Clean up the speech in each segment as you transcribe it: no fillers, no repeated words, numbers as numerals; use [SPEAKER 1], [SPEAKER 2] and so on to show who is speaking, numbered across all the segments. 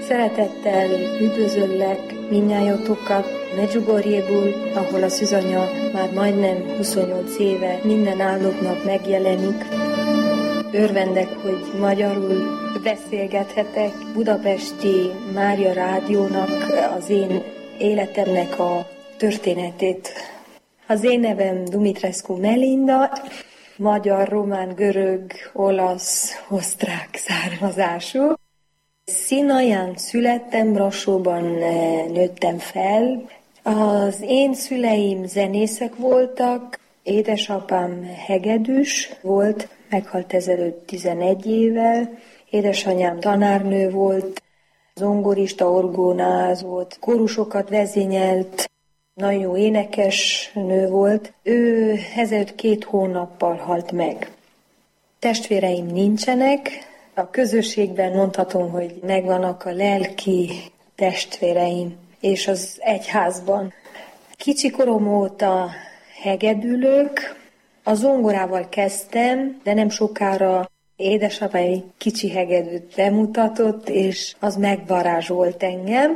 [SPEAKER 1] Szeretettel üdvözöllek mindnyájatokat Medjugorjéból, ahol a szűzanya már majdnem 28 éve minden áldott nap megjelenik. Örvendek, hogy magyarul beszélgethetek Budapesti Mária Rádiónak az én életemnek a történetét. Az én nevem Dumitrescu Melinda, magyar, román, görög, olasz, osztrák származású. Színaján születtem, Brassóban nőttem fel. Az én szüleim zenészek voltak, édesapám hegedűs volt, meghalt ezelőtt 11 évvel. Édesanyám tanárnő volt, zongorista, orgonázott, kórusokat vezényelt, nagyon jó énekes nő volt. Ő ezelőtt 2 hónappal halt meg. Testvéreim nincsenek. A közösségben mondhatom, hogy megvannak a lelki testvéreim, és az egyházban. Kicsi korom óta hegedülök, a zongorával kezdtem, de nem sokára édesapám egy kicsi hegedűt bemutatott, és az megvarázsolt engem.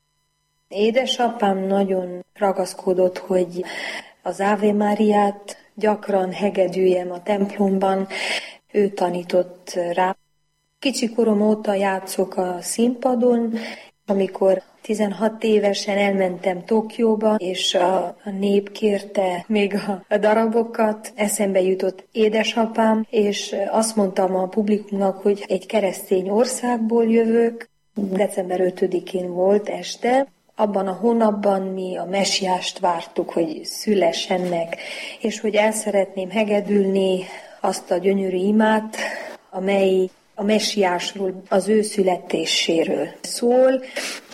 [SPEAKER 1] Édesapám nagyon ragaszkodott, hogy az Ave Máriát gyakran hegedüljem a templomban, ő tanított rá. Kicsi korom óta játszok a színpadon, amikor 16 évesen elmentem Tokióba, és a nép kérte még a darabokat, eszembe jutott édesapám, és azt mondtam a publikumnak, hogy egy keresztény országból jövök, december 5-én volt este, abban a hónapban mi a mesiást vártuk, hogy szülessen meg, és hogy el szeretném hegedülni azt a gyönyörű imát, amely a mesiásról, az ő születéséről szól.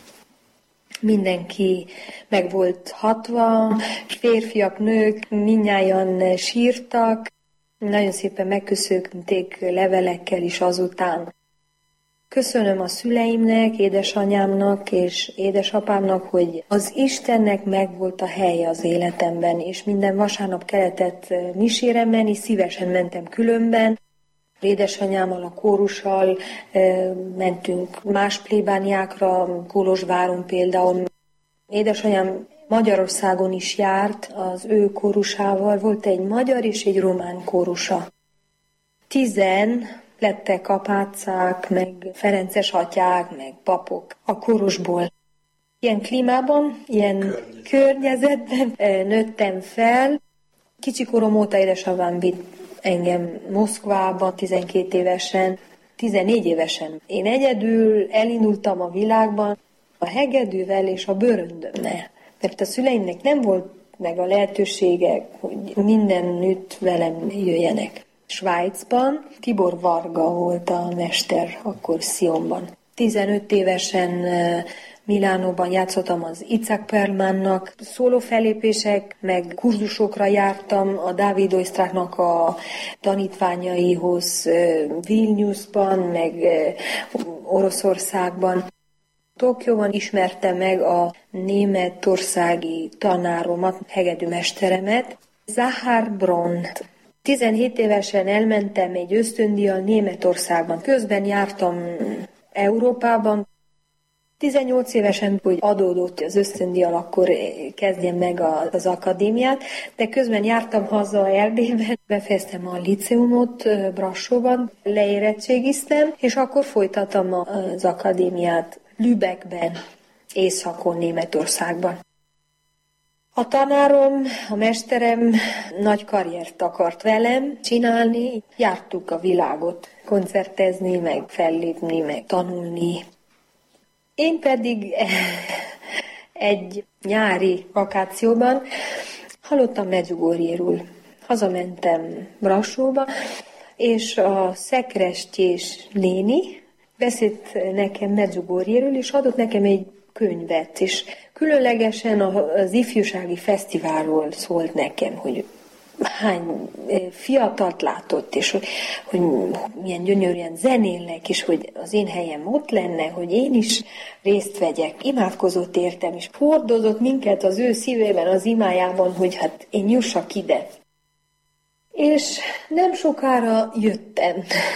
[SPEAKER 1] Mindenki meg volt hatva, férfiak, nők, mindnyájan sírtak. Nagyon szépen megköszönték levelekkel is azután. Köszönöm a szüleimnek, édesanyámnak és édesapámnak, hogy az Istennek megvolt a helye az életemben, és minden vasárnap kellett misére menni, szívesen mentem különben. Édesanyámmal, a kórussal mentünk más plébániákra, Kolozsváron például. Édesanyám Magyarországon is járt az ő kórusával, volt egy magyar és egy román kórusa. 10 lettek apácák, meg ferences atyák, meg papok a kórusból. Ilyen klímában, ilyen környezetben nőttem fel. Kicsi korom óta édesapám vitt engem Moszkvába 12 évesen, 14 évesen. Én egyedül elindultam a világban a hegedűvel és a bőröndömmel, mert a szüleimnek nem volt meg a lehetősége, hogy mindenütt velem jöjjenek. Svájcban Tibor Varga volt a mester, akkor Sionban. 15 évesen Milánóban játszottam az Itzhak Perlmannak, szólófellépések, meg kurzusokra jártam a Dávid Oistraknak a tanítványaihoz Vilniusban, meg Oroszországban. Tokióban ismertem meg a németországi tanáromat, hegedűmesteremet, Zahár Bront. 17 évesen elmentem egy ösztöndíjjal Németországban. Közben jártam Európában. 18 évesen, hogy adódott az ösztöndíjjal, akkor kezdjem meg az akadémiát, de közben jártam haza Erdélyben, befejeztem a liceumot Brassóban, leérettségiztem, és akkor folytattam az akadémiát Lübeckben, északon Németországban. A tanárom, a mesterem nagy karriert akart velem csinálni, jártuk a világot, koncertezni, meg fellépni, meg tanulni. Én pedig egy nyári vakációban hallottam Medjugorjéről. Hazamentem Brassóba, és a Szekrestjés néni beszélt nekem Medjugorjéről, és adott nekem egy könyvet, és különlegesen az ifjúsági fesztiválról szólt nekem, hogy hány fiatalt látott, és hogy milyen gyönyörűen zenélnek, és hogy az én helyem ott lenne, hogy én is részt vegyek. Imádkozott értem, és hordozott minket az ő szívében, az imájában, hogy hát én jussak ide. És nem sokára jöttem.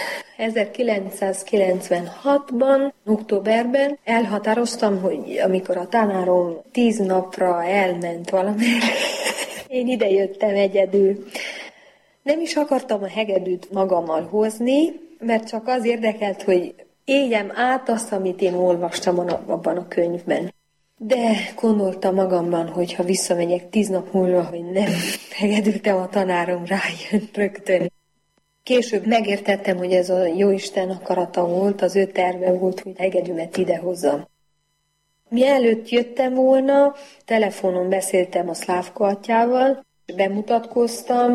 [SPEAKER 1] 1996-ban, októberben elhatároztam, hogy amikor a tanárom 10 napra elment valamire, én ide jöttem egyedül. Nem is akartam a hegedűt magammal hozni, mert csak az érdekelt, hogy éljem át azt, amit én olvastam abban a könyvben. De gondoltam magamban, hogy ha visszamegyek 10 nap múlva, hogy nem hegedültem, a tanárom rájön rögtön. Később megértettem, hogy ez a Jóisten akarata volt, az ő terve volt, hogy hegedűmet idehozzam. Mielőtt jöttem volna, telefonon beszéltem a Szlávka atyával, bemutatkoztam.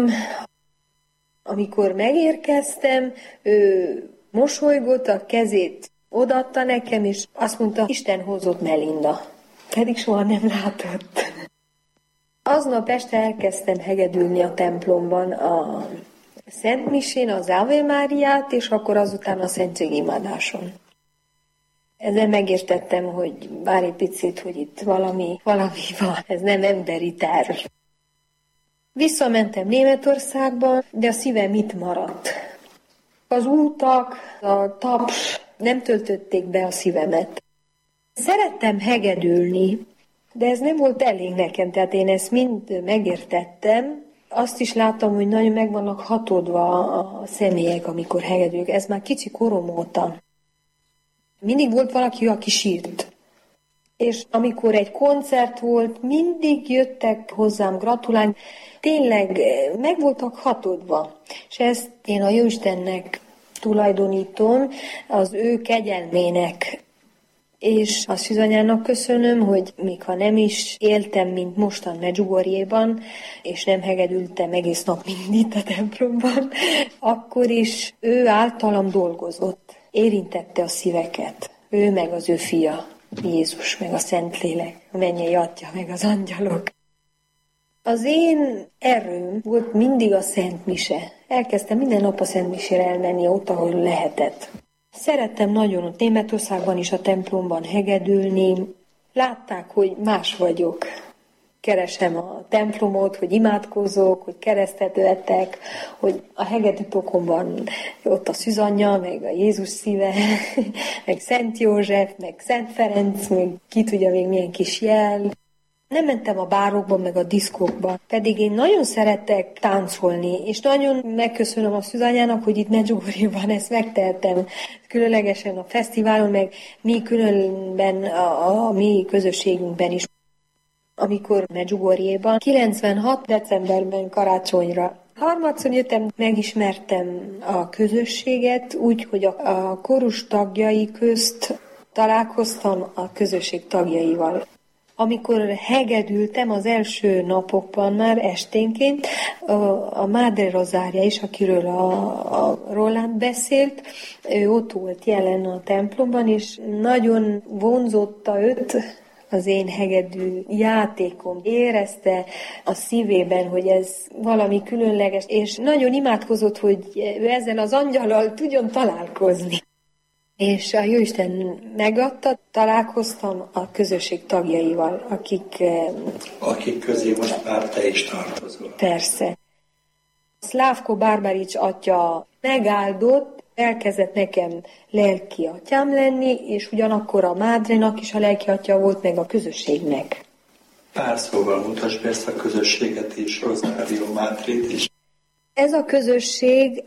[SPEAKER 1] Amikor megérkeztem, ő mosolygott, a kezét odaadta nekem, és azt mondta, Isten hozott Melinda. Pedig soha nem látott. Aznap este elkezdtem hegedülni a templomban a Szent Misén, az Ave Máriát, és akkor azután a szentségimádáson. Ezzel megértettem, hogy bár egy picit, hogy itt valami van, ez nem emberi terv. Visszamentem Németországba, de a szívem itt maradt. Az útak, a taps nem töltötték be a szívemet. Szerettem hegedülni, de ez nem volt elég nekem, tehát én ezt mind megértettem. Azt is láttam, hogy nagyon meg vannak hatódva a személyek, amikor hegedülök. Ez már kicsi korom óta. Mindig volt valaki, aki sírt. És amikor egy koncert volt, mindig jöttek hozzám gratulálni. Tényleg meg voltak hatódva. És ezt én a Jóistennek tulajdonítom, az ő kegyelmének. És a szűzanyának köszönöm, hogy még ha nem is éltem, mint mostan Medjugorjéban, és nem hegedültem egész nap mind itt a templomban, akkor is ő általam dolgozott, érintette a szíveket. Ő meg az ő fia, Jézus, meg a Szentlélek, a mennyei Atya, meg az angyalok. Az én erőm volt mindig a Szent Mise. Elkezdtem minden nap a Szent Misére elmenni ott, ahol lehetett. Szerettem nagyon ott Németországban is a templomban hegedülni. Látták, hogy más vagyok. Keresem a templomot, hogy imádkozok, hogy keresztet vettek, hogy a hegedűpokomban ott a szűzanyja, meg a Jézus szíve, meg Szent József, meg Szent Ferenc, meg ki tudja még milyen kis jel. Nem mentem a bárokba, meg a diszkókba, pedig én nagyon szeretek táncolni, és nagyon megköszönöm a szűzanyának, hogy itt Medjugorjéban ezt megtehetem, különlegesen a fesztiválon, meg mi különben a mi közösségünkben is. Amikor Medjugorjéban, 96. decemberben karácsonyra harmadszor jöttem, megismertem a közösséget, úgy, hogy a kórus tagjai közt találkoztam a közösség tagjaival. Amikor hegedültem az első napokban már esténként, a Madre Rosaria is, akiről a Roland beszélt, ő ott volt jelen a templomban, és nagyon vonzotta őt az én hegedű játékom. Érezte a szívében, hogy ez valami különleges, és nagyon imádkozott, hogy ő ezzel az angyallal tudjon találkozni. És a Jóisten megadta, találkoztam a közösség tagjaival, akik közé most már te is tartozol. Persze. Szlávko Barbarics atya megáldott, elkezdett nekem lelki atyám lenni, és ugyanakkor a Mádrenak is a lelki atya volt, meg a közösségnek.
[SPEAKER 2] Pár szóval mutasd be ezt a közösséget és Rosario Mádrét is.
[SPEAKER 1] Ez a közösség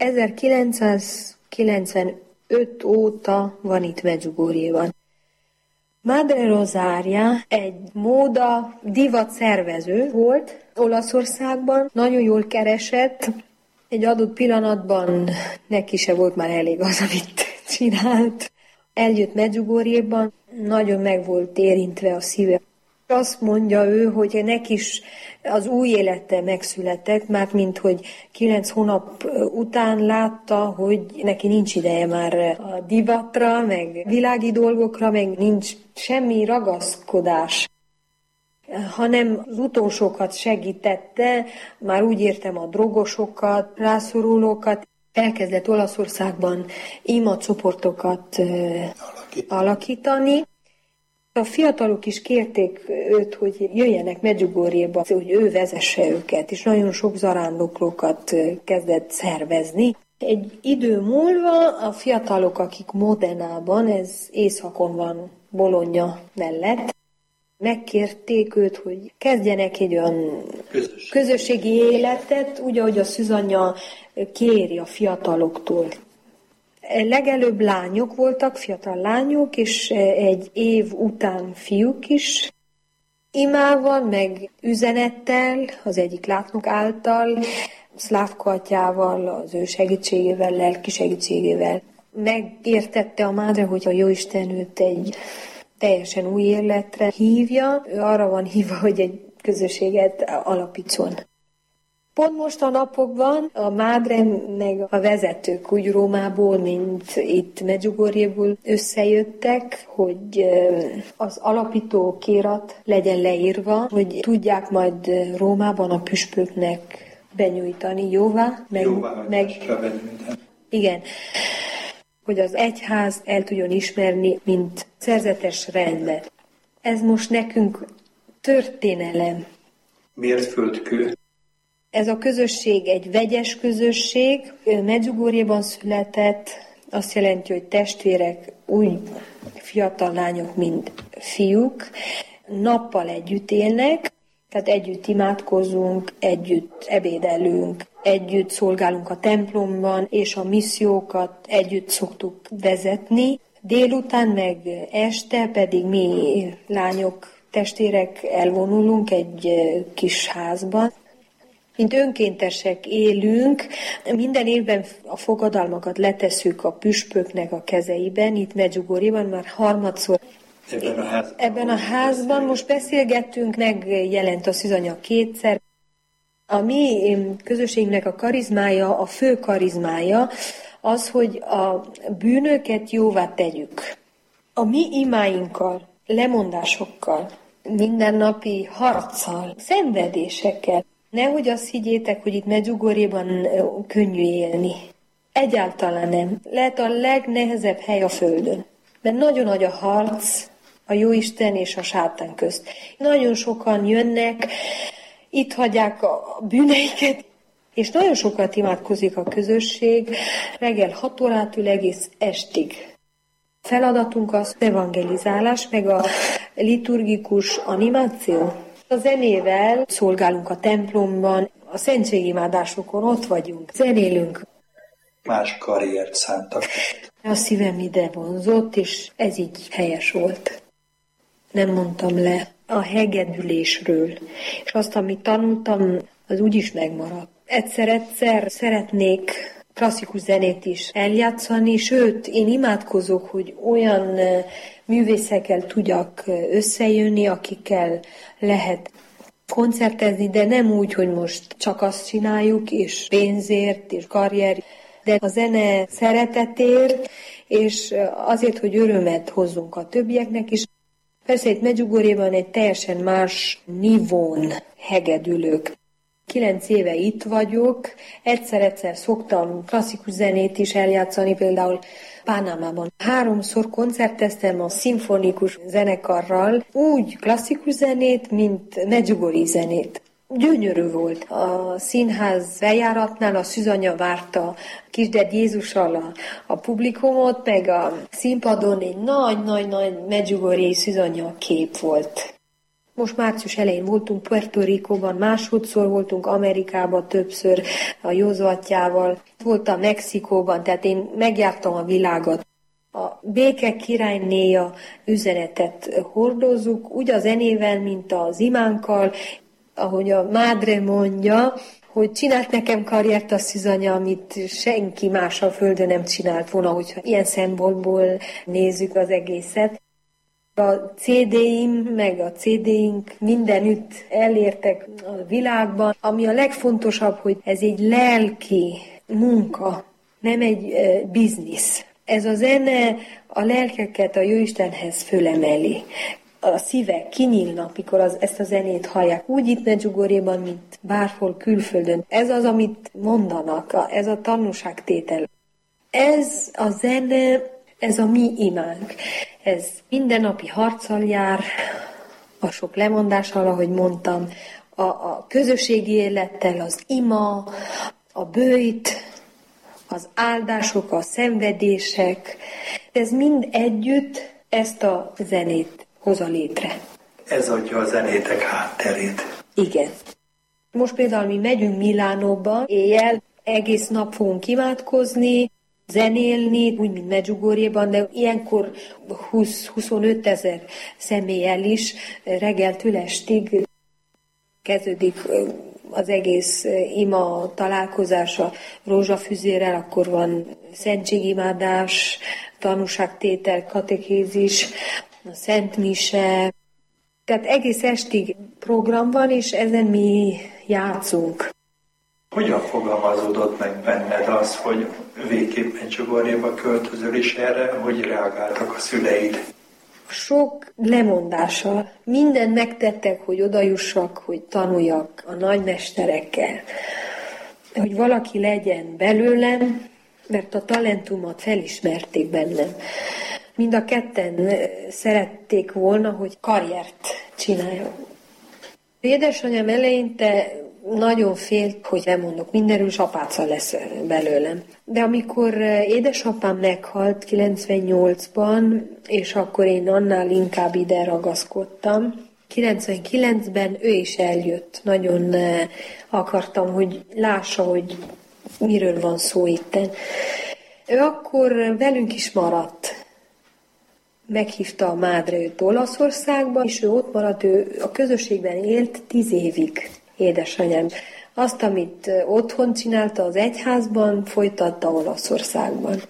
[SPEAKER 1] 1995 óta van itt Medjugorjéban. Madre Rosaria egy móda divat szervező volt Olaszországban, nagyon jól keresett, egy adott pillanatban neki se volt már elég az, amit csinált. Eljött Medjugorjéban, nagyon meg volt érintve a szíve. Azt mondja ő, hogy neki is az új élete megszületett, mert mint hogy 9 hónap után látta, hogy neki nincs ideje már a divatra, meg világi dolgokra, meg nincs semmi ragaszkodás, hanem az utolsókat segítette, már úgy értem a drogosokat, rászorulókat. Elkezdett Olaszországban ima csoportokat alakítani, A fiatalok is kérték őt, hogy jöjjenek Medjugorjéba, hogy ő vezesse őket, és nagyon sok zarándoklókat kezdett szervezni. Egy idő múlva a fiatalok, akik Modenában, ez északon van Bologna mellett, megkérték őt, hogy kezdjenek egy olyan közösségi életet, úgy, ahogy a szűzanyja kéri a fiataloktól. Legelőbb lányok voltak, fiatal lányok, és egy év után fiúk is. Imával, meg üzenettel, az egyik látnok által, Szlávka atyával, az ő segítségével, lelki segítségével. Megértette a Madre, hogy a Jóisten őt egy teljesen új életre hívja. Ő arra van hívva, hogy egy közösséget alapítson. Pont most a napokban a Madre meg a vezetők úgy Rómából, mint itt Medjugorjéból összejöttek, hogy az alapító kérat legyen leírva, hogy tudják majd Rómában a püspöknek benyújtani jóvá, igen, hogy az egyház el tudjon ismerni, mint szerzetes rendet. Ez most nekünk történelem.
[SPEAKER 2] Miért földkő?
[SPEAKER 1] Ez a közösség egy vegyes közösség, Medjugorjéban született, azt jelenti, hogy testvérek, úgy fiatal lányok, mint fiúk, nappal együtt élnek, tehát együtt imádkozunk, együtt ebédelünk, együtt szolgálunk a templomban, és a missziókat együtt szoktuk vezetni. Délután meg este pedig mi lányok, testvérek elvonulunk egy kis házban. Mint önkéntesek élünk, minden évben a fogadalmakat letesszük a püspöknek a kezeiben, itt Medjugorjéban már harmadszor. Ebben a házban most beszélgettünk, megjelent a szűzanya kétszer. A mi közösségnek a karizmája, a fő karizmája az, hogy a bűnöket jóvá tegyük. A mi imáinkkal, lemondásokkal, mindennapi harccal, szenvedésekkel. Nehogy azt higgyétek, hogy itt Medjugorjéban könnyű élni. Egyáltalán nem. Lehet a legnehezebb hely a földön. Mert nagyon nagy a harc a Jóisten és a sátán közt. Nagyon sokan jönnek, itt hagyják a bűneiket, és nagyon sokat imádkozik a közösség, reggel 6 órától egész estig. Feladatunk az evangelizálás, meg a liturgikus animáció. A zenével szolgálunk a templomban, a szentségimádásokon ott vagyunk, zenélünk.
[SPEAKER 2] Más karriert szántak.
[SPEAKER 1] A szívem ide vonzott, és ez így helyes volt. Nem mondtam le a hegedülésről, és azt, amit tanultam, az úgyis megmaradt. Egyszer szeretnék klasszikus zenét is eljátszani, sőt, én imádkozok, hogy olyan művészekkel tudjak összejönni, akikkel lehet koncertezni, de nem úgy, hogy most csak azt csináljuk, és pénzért, és karrier, de a zene szeretetért, és azért, hogy örömet hozzunk a többieknek is. Persze itt Medjugorjéban egy teljesen más nivón hegedülök. 9 éve itt vagyok, egyszer szoktam klasszikus zenét is eljátszani, például Pánamában. 3-szor koncerteztem a szimfonikus zenekarral, úgy klasszikus zenét, mint medjugorji zenét. Gyönyörű volt. A színház bejáratnál a szűzanya várta Kisded Jézussal a publikumot, meg a színpadon egy nagy medjugorji szűzanya kép volt. Most március elején voltunk Puerto Ricóban, másodszor voltunk Amerikában többször a Józó atyával, voltam Mexikóban, tehát én megjártam a világot. A béke királynéja üzenetet hordozzuk, úgy a zenével, mint az imánkkal, ahogy a Madre mondja, hogy csinált nekem karriert a szűzanya, amit senki más a földön nem csinált volna, hogyha ilyen szempontból nézzük az egészet. A CD-im, meg a CD-ink mindenütt elértek a világban. Ami a legfontosabb, hogy ez egy lelki munka, nem egy biznisz. Ez a zene a lelkeket a Jóistenhez fölemeli. A szívek kinyílnak, mikor ezt a zenét hallják. Úgy itt Medjugorjéban, mint bárhol külföldön. Ez az, amit mondanak, ez a tanúságtétel. Ez a zene Ez a mi imánk. Ez mindennapi harccal jár, a sok lemondással, ahogy mondtam, a közösségi élettel, az ima, a böjt, az áldások, a szenvedések. Ez mind együtt ezt a zenét hozza létre.
[SPEAKER 2] Ez adja a zenétek hátterét.
[SPEAKER 1] Igen. Most például mi megyünk Milánóba, éjjel egész nap fogunk imádkozni, zenélni, úgy, mint Medjugorjéban, de ilyenkor 20-25 ezer személlyel is reggeltől estig kezdődik az egész ima találkozása rózsafüzérrel, akkor van szentségimádás, tanúságtétel, katekézis, a Szent Mise. Tehát egész estig program van, és ezen mi játszunk.
[SPEAKER 2] Hogyan fogalmazódott meg benned az, hogy végképp Medjugorjéba költözöl, és erre hogy reagáltak a szüleid?
[SPEAKER 1] Sok lemondással. Mindent megtettek, hogy odajussak, hogy tanuljak a nagymesterekkel. Hogy valaki legyen belőlem, mert a talentumot felismerték bennem. Mind a ketten szerették volna, hogy karriert csináljak. Édesanyám eleinte nagyon félt, hogy elmondok mindenről, és apáca lesz belőlem. De amikor édesapám meghalt 98-ban, és akkor én annál inkább ide ragaszkodtam, 99-ben ő is eljött. Nagyon akartam, hogy lássa, hogy miről van szó itten. Ő akkor velünk is maradt. Meghívta a Mádre őt Olaszországba, és ő ott maradt, ő a közösségben élt 10 évig, édesanyám. Azt, amit otthon csinálta az egyházban, folytatta Olaszországban.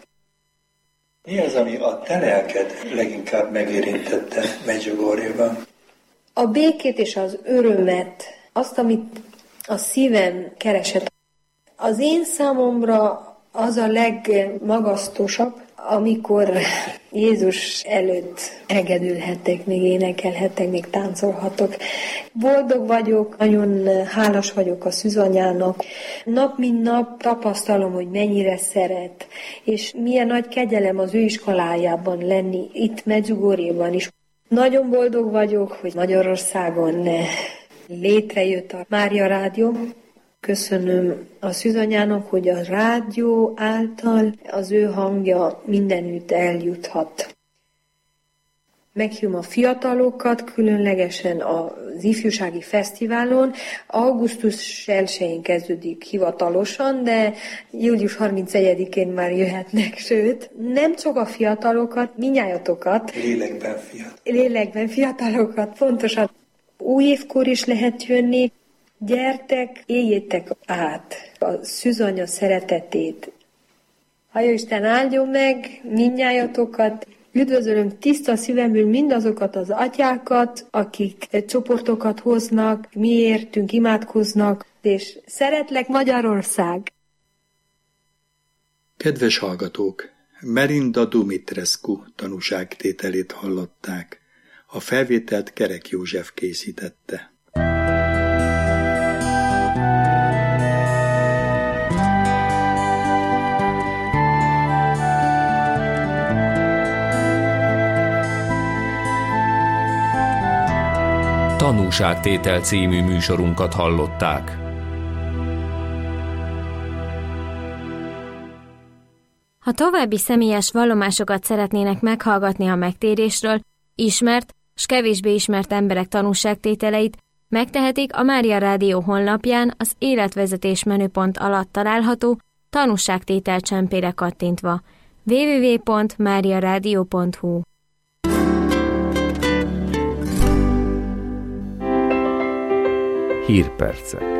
[SPEAKER 2] Mi az, ami a te lelked leginkább megérintette Medjugorjéban?
[SPEAKER 1] A békét és az örömet, azt, amit a szívem keresett. Az én számomra az a legmagasztosabb, amikor Jézus előtt engedülhetek, még énekelhetek, még táncolhatok. Boldog vagyok, nagyon hálás vagyok a szűzanyának. Nap mint nap tapasztalom, hogy mennyire szeret, és milyen nagy kegyelem az ő iskolájában lenni, itt Medjugorjéban is. Nagyon boldog vagyok, hogy Magyarországon létrejött a Mária Rádió. Köszönöm a szűzanyának, hogy a rádió által az ő hangja mindenütt eljuthat. Meghívom a fiatalokat, különlegesen az ifjúsági fesztiválon. Augusztus 1-én kezdődik hivatalosan, de július 31-én már jöhetnek, sőt, nem csak a fiatalokat, mindnyájatokat. Lélekben fiatalokat, pontosan. Új évkor is lehet jönni. Gyertek, éljétek át a szűzanya szeretetét. Ha Isten áldjon meg mindnyájatokat, üdvözölöm tiszta szívemből mindazokat az atyákat, akik csoportokat hoznak, miértünk imádkoznak, és szeretlek Magyarország!
[SPEAKER 3] Kedves hallgatók! Merinda Dumitrescu tanúságtételét hallották. A felvételt Kerek József készítette.
[SPEAKER 4] Tanúságtétel című műsorunkat hallották.
[SPEAKER 5] Ha további személyes vallomásokat szeretnének meghallgatni a megtérésről, ismert s kevésbé ismert emberek tanúságtételeit, megtehetik a Mária Rádió honlapján az életvezetés menüpont alatt található tanúságtétel csempére kattintva. www.mariaradio.hu.
[SPEAKER 4] Hírpercek.